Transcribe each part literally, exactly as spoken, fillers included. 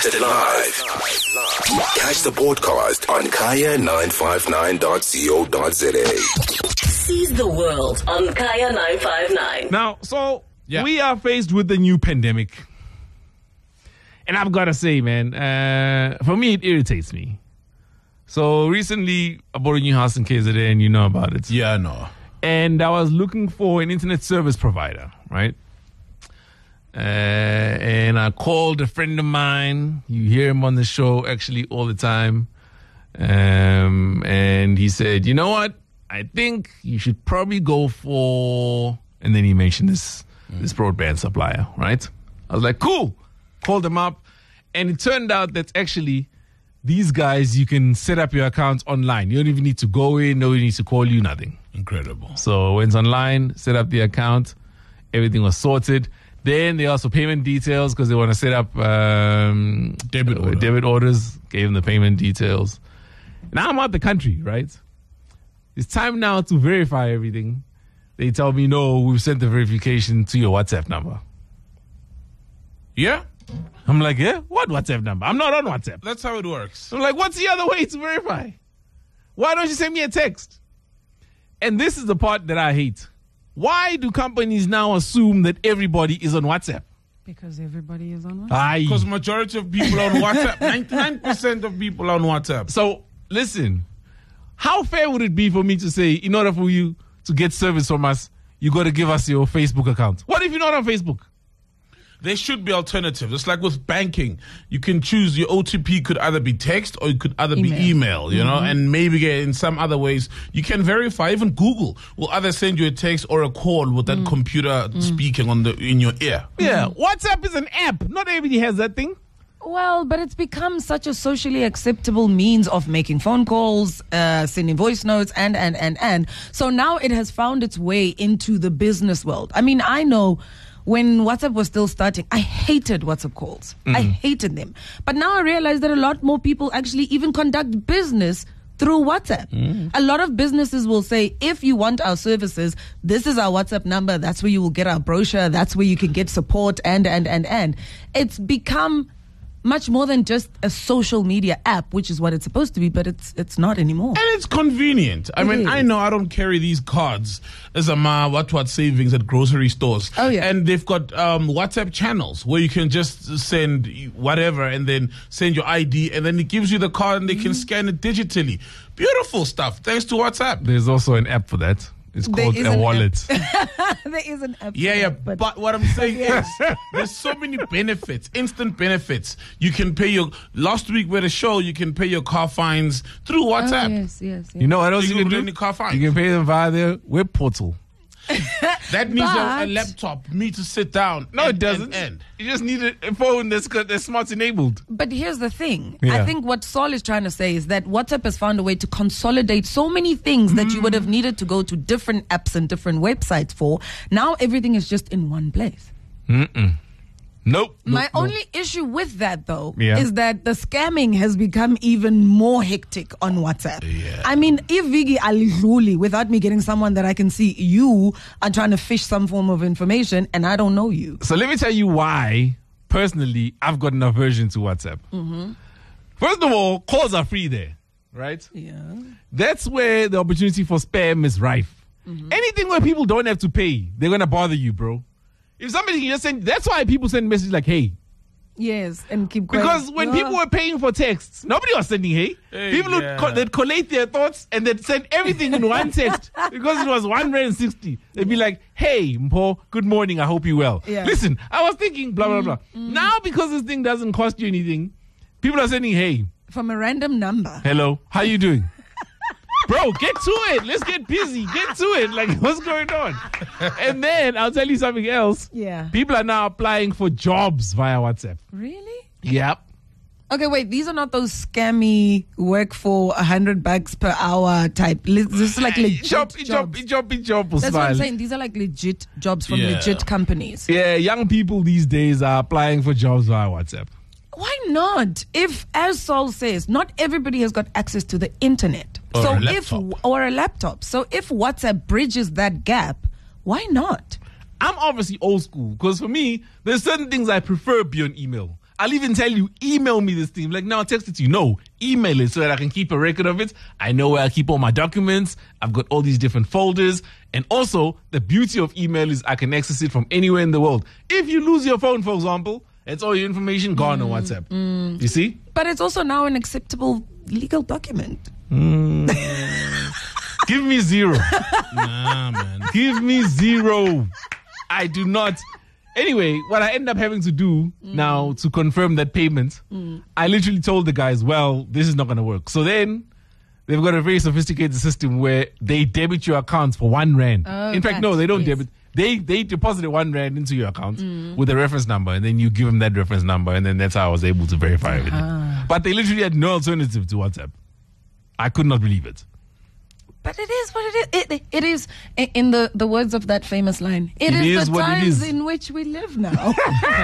Broadcasted live. Catch the podcast on kaya nine five nine dot co dot za. Seize the world on Kaya nine five nine. Now, so Yeah. we are faced with the new pandemic. And I've got to say, man, uh, for me, it irritates me. So recently, I bought a new house in K Z N, and you know about it. Yeah, no. And I was looking for an internet service provider, right? Uh, and I called a friend of mine. You hear him on the show actually all the time. Um, and he said, you know what? I think you should probably go for... And then he mentioned this, mm. this broadband supplier, right? I was like, cool. Called him up. And it turned out that actually these guys, you can set up your accounts online. You don't even need to go in. Nobody needs to call you, nothing. Incredible. So I went online, set up the account. Everything was sorted. Then they asked for payment details because they want to set up um, Debit uh, order. debit orders. Gave them the payment details. Now I'm out the country, right? It's time now to verify everything. They tell me, no, we've sent the verification to your WhatsApp number. Yeah, I'm like, yeah? What WhatsApp number? I'm not on WhatsApp. that's how it works. I'm like, what's the other way to verify? Why don't you send me a text? And this is the part that I hate. Why do companies now assume that everybody is on WhatsApp? Because everybody is on WhatsApp. Aye. Because majority of people on WhatsApp, ninety-nine percent of people on WhatsApp. So, listen, how fair would it be for me to say, in order for you to get service from us, you got to give us your Facebook account? What if you're not on Facebook? There should be alternatives. It's like with banking. You can choose your O T P could either be text or it could either Email. be email, you know, and maybe get in some other ways. You can verify. Even Google will either send you a text or a call with that computer speaking on the in your ear. Yeah, WhatsApp is an app. Not everybody has that thing. Well, but it's become such a socially acceptable means of making phone calls, uh, sending voice notes, and, and, and, and. So now it has found its way into the business world. I mean, I know when WhatsApp was still starting, I hated WhatsApp calls. Mm. I hated them. But now I realize that a lot more people actually even conduct business through WhatsApp. Mm. A lot of businesses will say, if you want our services, this is our WhatsApp number. That's where you will get our brochure. That's where you can get support and, and, and, and. It's become much more than just a social media app, which is what it's supposed to be, but it's it's not anymore. And it's convenient. I It mean, is. I know I don't carry these cards as a ma what what savings at grocery stores. Oh, yeah. And they've got um, WhatsApp channels where you can just send whatever and then send your I D and then it gives you the card and they can scan it digitally. Beautiful stuff. Thanks to WhatsApp. There's also an app for that. It's There called is a an wallet. There is an app. Yeah, for yeah, that, but, but, what I'm saying is there's so many benefits, instant benefits. You can pay your, last week with a show, you can pay your car fines through Oh, WhatsApp. yes, yes, yes. You know what else You you, can can do do? any car fines. You can pay them via their web portal. That needs a, a But- laptop, me to sit down. No, and- it doesn't. And, and. You just need a a phone that's got that's smart enabled. But here's the thing. Yeah. I think what Saul is trying to say is that WhatsApp has found a way to consolidate so many things that you would have needed to go to different apps and different websites for. Now everything is just in one place. Mm-mm. Nope. My nope, nope. only issue with that, though, Yeah. is that the scamming has become even more hectic on WhatsApp. Yeah. I mean, if Vigi Alihuli, without me getting someone that I can see, you are trying to fish some form of information and I don't know you. So let me tell you why, personally, I've got an aversion to WhatsApp. Mm-hmm. First of all, calls are free there, right? Yeah. That's where the opportunity for spam is rife. Mm-hmm. Anything where people don't have to pay, they're going to bother you, bro. If somebody can just send, that's why people send messages like, hey. Yes, and keep quiet. Because when Yeah. people were paying for texts, nobody was sending hey. Hey, people would yeah. co- they'd collate their thoughts and they'd send everything in one text because it was one hundred sixty. They'd be like, hey, Mpo, good morning, I hope you well. Yeah. Listen, I was thinking, blah, blah, blah. Now, because this thing doesn't cost you anything, people are sending, hey, From a random number. hello, how you doing? Bro, get to it. Let's get busy. Get to it. Like, what's going on? And then I'll tell you something else. Yeah. People are now applying for jobs via WhatsApp. Really? Yep. Okay, wait. These are not those scammy work for a hundred bucks per hour type. li- This is like legit Job, jobs. job, job, job. That's what I'm saying. These are like legit jobs from Yeah. legit companies. Yeah, young people these days are applying for jobs via WhatsApp. Why not? If, as Saul says, not everybody has got access to the internet. Or so a if laptop. or a laptop. So if WhatsApp bridges that gap, why not? I'm obviously old school because for me, there's certain things I prefer beyond email. I'll even tell you, email me this thing. Like, no, I'll text it to you. No, email it so that I can keep a record of it. I know where I keep all my documents. I've got all these different folders. And also, the beauty of email is I can access it from anywhere in the world. If you lose your phone, for example, it's all your information gone mm, on WhatsApp. Mm. You see? But it's also now an acceptable legal document. Mm. Give me zero. Nah, man. Give me zero. I do not. Anyway, what I end up having to do mm. now to confirm that payment, mm. I literally told the guys, well, this is not going to work. So then they've got a very sophisticated system where they debit your accounts for one rand. Oh, In fact, no, they don't yes. debit. They they deposited one rand into your account mm. with a reference number, and then you give them that reference number, and then that's how I was able to verify everything. Ah. But they literally had no alternative to WhatsApp. I could not believe it. But it is what it is. It, it is, in the, the words of that famous line, it, It is, is the what it times is. in which we live now.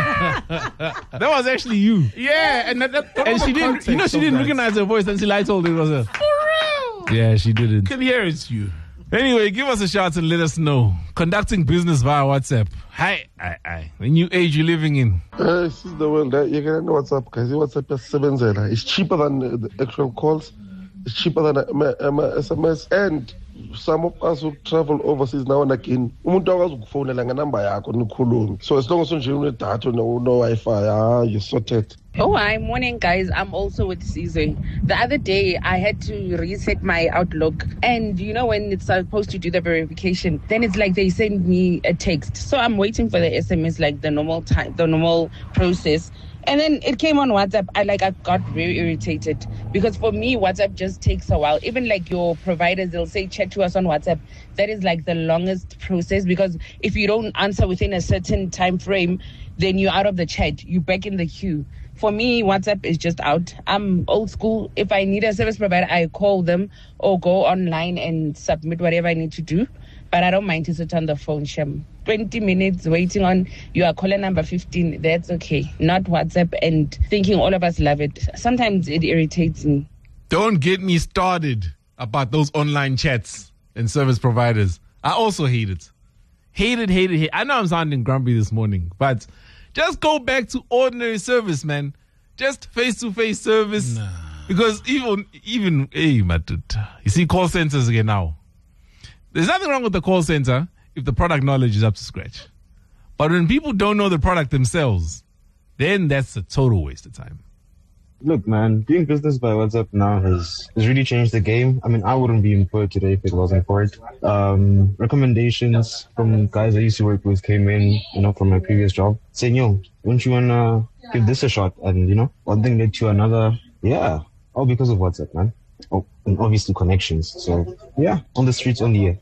That was actually you. Yeah, and that, that, that And was she the didn't, you know, context she of didn't that. recognize her voice until I told her it was her. For real. Yeah, she didn't. You can hear it's you. Anyway, give us a shout and let us know. Conducting business via WhatsApp. Hi, hi, hi. The new age you're living in. Uh, this is the world. Uh, you can know WhatsApp, guys. WhatsApp is seven zero. It's cheaper than uh, the actual calls. It's cheaper than uh, um, uh, S M S. And some of us who travel overseas now and again, umuntu akwazi ukufonela ngenamba yakho nikhulume. So as long as unje unedata no no Wi-Fi, ah, you're sorted. Oh, hi, morning, guys. I'm also with Caesar. The other day, I had to reset my Outlook. And you know, when it's supposed to do the verification, then it's like they send me a text. So I'm waiting for the S M S, like the normal time, the normal process. And then it came on WhatsApp. I like I got very irritated because for me, WhatsApp just takes a while. Even like your providers, they'll say chat to us on WhatsApp. That is like the longest process because if you don't answer within a certain time frame, then you're out of the chat. You're back in the queue. For me, WhatsApp is just out. I'm old school. If I need a service provider, I call them or go online and submit whatever I need to do. But I don't mind to sit on the phone, Shem. twenty minutes waiting on your caller number fifteen, that's okay. Not WhatsApp and thinking all of us love it. Sometimes it irritates me. Don't get me started about those online chats and service providers. I also hate it. Hate it, hate it, hate it. I know I'm sounding grumpy this morning, but just go back to ordinary service, man. Just face-to-face service. Nah. Because even, even, hey, Matut, you see call centers again now. There's nothing wrong with the call center if the product knowledge is up to scratch. But when people don't know the product themselves, then that's a total waste of time. Look, man, doing business by WhatsApp now has, has really changed the game. I mean, I wouldn't be employed today if it wasn't for it. Um, recommendations from guys I used to work with came in, you know, from my previous job, saying, yo, don't you want to give this a shot? And, you know, one thing led to another. Yeah, all because of WhatsApp, man. Oh, and obviously connections. So, yeah, on the streets only, yeah.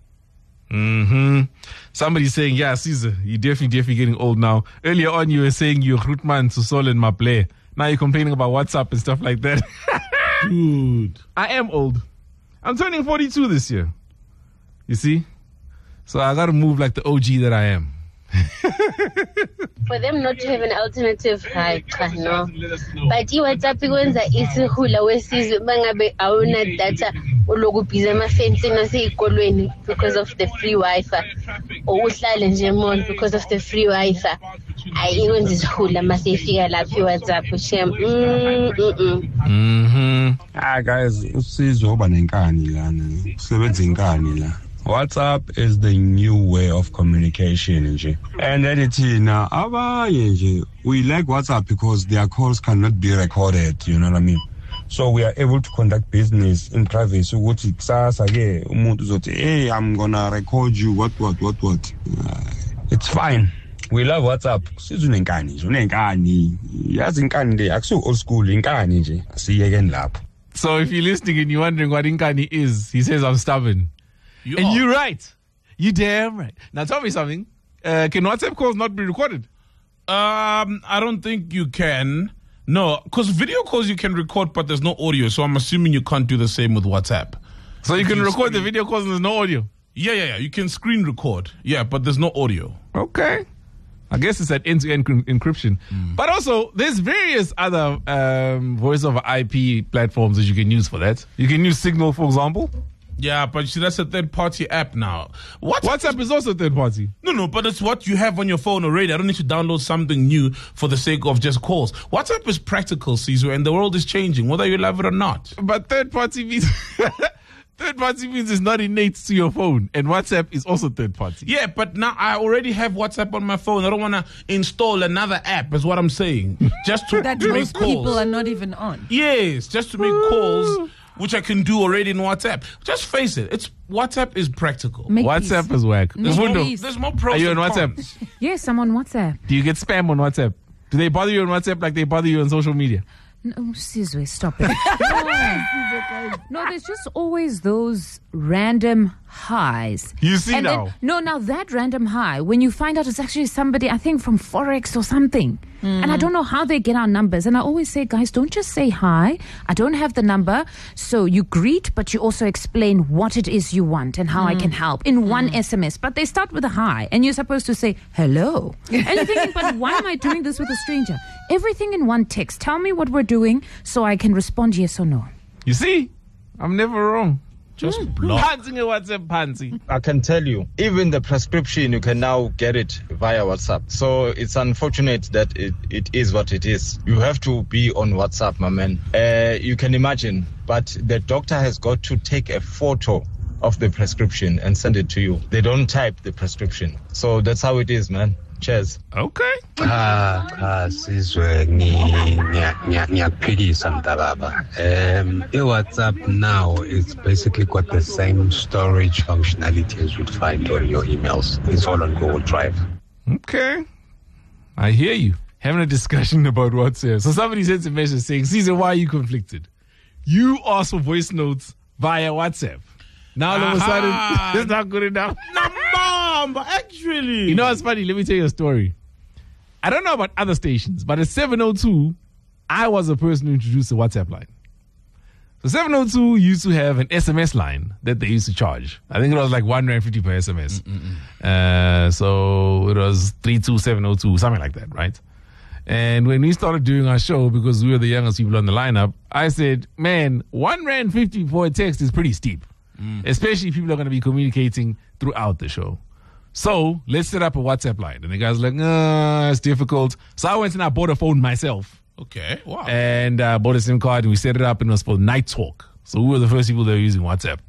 Mm-hmm. Somebody's saying, yeah, Caesar, you're definitely, definitely getting old now. Earlier on, you were saying you're Grootman to Sol and Maple. Now you're complaining about WhatsApp and stuff like that. Dude. I am old. I'm turning forty-two this year. You see? So I got to move like the O G that I am. For them not to have an alternative, hayi cha no. But iWhatsApp ikwenza isihula wesizwe bangabe awuna data ulokubhiza amafence naseyikolweni because of the free Wi-Fi. Uhlale nje mall because of the free Wi-Fi. Ayi ikwenza isihula maseyifika lapha iWhatsApp shem. Mhm. Ah guys, usizwe oba nenkani lana. Usebenza inkani la. WhatsApp is the new way of communication nje. And then thina abanye nje we like WhatsApp because their calls cannot be recorded, you know what I mean? So we are able to conduct business in privacy. Ukuthi kusasa ke umuntu uzothi, "Hey, I'm going to record you what what what what." Uh, it's fine. We love WhatsApp. Sizwe nenkani nje, unenkani. Yazi inkani le akuso old school inkani nje. Asiyeke lapho. So if you're listening and you're wondering what inkani is, he says I'm stubborn. You and are. you're right. You damn right. Now tell me something. Uh, can WhatsApp calls not be recorded? Um, I don't think you can. No, because video calls you can record, but there's no audio. So I'm assuming you can't do the same with WhatsApp. So you can You record screen- the video calls and there's no audio? Yeah, yeah, yeah. You can screen record. Yeah, but there's no audio. Okay. I guess it's that end-to-end cr- encryption. Mm. But also, there's various other um, voice over I P platforms that you can use for that. You can use Signal, for example. Yeah, but you see, that's a third-party app now. What? WhatsApp is also third party. No, no, but it's what you have on your phone already. I don't need to download something new for the sake of just calls. WhatsApp is practical, Caesar, and the world is changing, whether you love it or not. But third party means third party means it's not innate to your phone, and WhatsApp is also third party. Yeah, but now I already have WhatsApp on my phone. I don't want to install another app, is what I'm saying. Just to That make most calls. people are not even on. Yes, just to make calls, which I can do already in WhatsApp. Just face it, it's WhatsApp is practical. Make WhatsApp peace. is whack. Make There's window. peace. There's more pros Are you and on WhatsApp? cons. Yes, I'm on WhatsApp. Do you get spam on WhatsApp? Do they bother you on WhatsApp like they bother you on social media? No, Sizwe, stop it. No. no, there's just always those random highs. You see And then- now. no, now that random high, when you find out it's actually somebody, I think from Forex or something. And I don't know how they get our numbers. And I always say, guys, don't just say hi. I don't have the number. So you greet, but you also explain what it is you want and how I can help in one S M S. But they start with a hi, and you're supposed to say hello. And you're thinking, but why am I doing this with a stranger? Everything in one text. Tell me what we're doing so I can respond yes or no. You see, I'm never wrong. Just block. Pansy WhatsApp, pansy. I can tell you, even the prescription, you can now get it via WhatsApp. So it's unfortunate that it, it is what it is. You have to be on WhatsApp, my man. Uh, you can imagine, but the doctor has got to take a photo of the prescription and send it to you. They don't type the prescription. So that's how it is, man. Cheers. Okay. Cha cha Sizwe ngiyaphikisa mntababa. Um WhatsApp now is basically got the same storage functionality as you'd find on your emails. It's all on Google Drive. Okay. I hear you. Having a discussion about WhatsApp. So somebody sent a message saying, Caesar, why are you conflicted? You asked for voice notes via WhatsApp. Now all of a Aha. sudden, it's not good enough. No, mom, but actually. You know what's funny? Let me tell you a story. I don't know about other stations, but at seven oh two, I was the person who introduced the WhatsApp line. So seven oh two used to have an S M S line that they used to charge. I think it was like one rand fifty per S M S. Uh, so it was three two seven oh two, something like that, right? And when we started doing our show, because we were the youngest people on the lineup, I said, man, one rand fifty for a text is pretty steep. Especially if people are going to be communicating throughout the show. So let's set up a WhatsApp line. And the guy's like, nah, it's difficult. So I went and I bought a phone myself. Okay, wow. And I uh, bought a SIM card and we set it up and it was for Night Talk. So we were the first people that were using WhatsApp.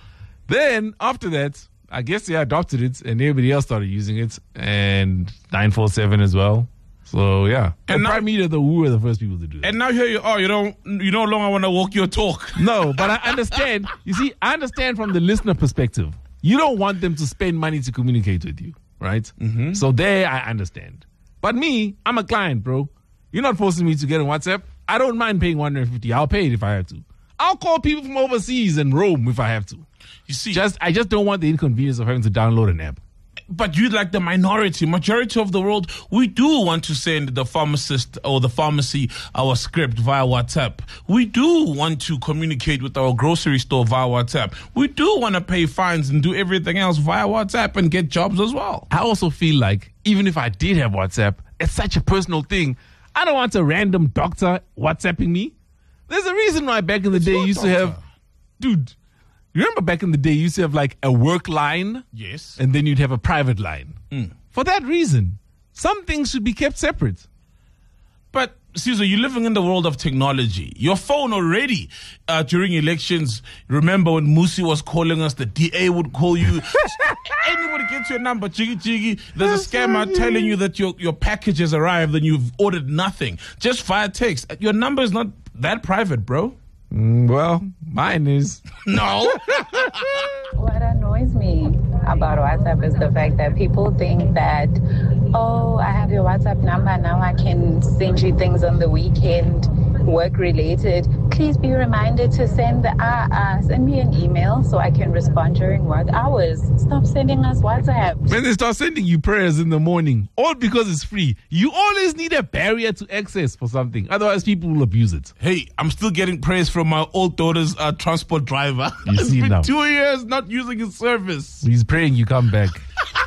Then after that, I guess they adopted it and everybody else started using it. And nine four seven as well. So yeah, And and now- Prime Media, though, we were the first people to do that. And now here you are. You don't. You no longer want to walk your talk. No, but I understand. You see, I understand from the listener perspective. You don't want them to spend money to communicate with you, right? Mm-hmm. So there, I understand. But me, I'm a client, bro. You're not forcing me to get on WhatsApp. I don't mind paying one hundred fifty. I'll pay it if I have to. I'll call people from overseas and roam if I have to. You see, Just, I just don't want the inconvenience of having to download an app. but you like the minority, majority of the world, we do want to send the pharmacist or the pharmacy our script via WhatsApp. We do want to communicate with our grocery store via WhatsApp. We do want to pay fines and do everything else via WhatsApp and get jobs as well. I also feel like even if I did have WhatsApp, it's such a personal thing. I don't want a random doctor WhatsApping me. There's a reason why back in the day you used to have, dude, you remember back in the day you used to have like a work line? Yes. And then you'd have a private line. Mm. For that reason, some things should be kept separate. But, Caesar, you're living in the world of technology. Your phone already, uh, during elections, remember when Musi was calling us, the D A would call you. Anybody gets your number, jiggy jiggy. There's a scammer telling you that your, your package has arrived and you've ordered nothing. Just via text. Your number is not that private, bro. Mm, well, mine is. No. What annoys me about WhatsApp is the fact that people think that, oh, I have your WhatsApp number, now I can send you things on the weekend, work related. Please be reminded to send the uh, uh, send me an email so I can respond during work hours. Stop sending us WhatsApp. When they start sending you prayers in the morning, all because it's free, you always need a barrier to access for something. Otherwise, people will abuse it. Hey, I'm still getting praise from my old daughter's uh, transport driver. You It's see been now. two years not using his service. He's praying you come back.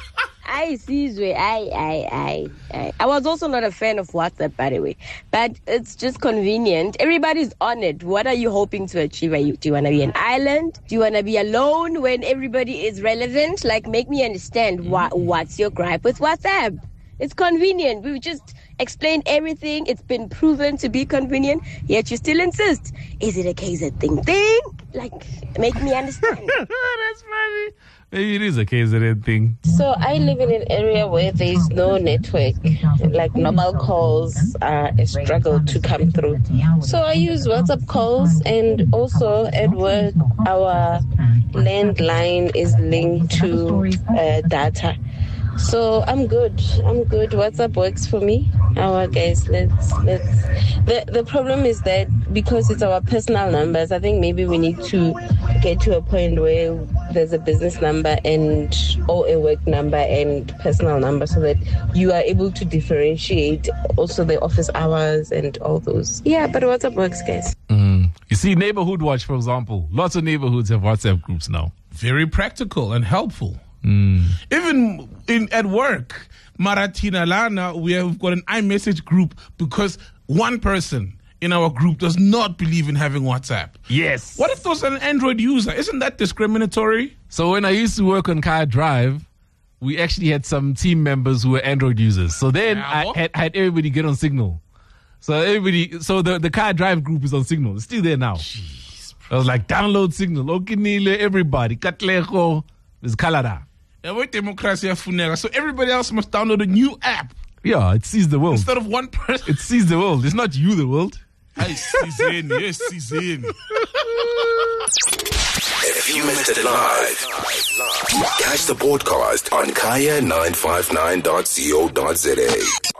I Sizwe, I, I, I, I. I was also not a fan of WhatsApp, by the way. But it's just convenient. Everybody's on it. What are you hoping to achieve? Are you, do you want to be an island? Do you want to be alone when everybody is relevant? Like, make me understand what, what's your gripe with WhatsApp? It's convenient. We've just explained everything. It's been proven to be convenient, yet you still insist. Is it a K Z thing thing? Like, make me understand. That's funny. Maybe it is a K Z N thing. So I live in an area where there is no network. Like normal calls are a struggle to come through. So I use WhatsApp calls, and also at work our landline is linked to uh, data. So I'm good. I'm good. WhatsApp works for me. Our guys, let's let's. The the problem is that because it's our personal numbers, I think maybe we need to get to a point where there's a business number and or a work number and personal number, so that you are able to differentiate also the office hours and all those. Yeah, but WhatsApp works, guys. Mm. You see, Neighborhood Watch, for example, lots of neighborhoods have WhatsApp groups now. Very practical and helpful. Mm. Even in at work, Maratina Lana, we have got an iMessage group because one person in our group does not believe in having WhatsApp. Yes. What if there's an Android user? Isn't that discriminatory? So when I used to work on Kaya Drive, we actually had some team members who were Android users. So then Yeah, I well. had, had everybody get on Signal. So everybody, so the, the Kaya Drive group is on Signal. It's still there now. Jeez, I was like, download Signal. Okinile, everybody. Katlego, there's Kalada. Yeah, what democracy afuneka? So everybody else must download a new app Yeah, it sees the world. instead of one person. It sees the world. It's not you, the world. Hey, season, yes, season. If you missed it live, catch the podcast on kaya nine five nine dot co dot za.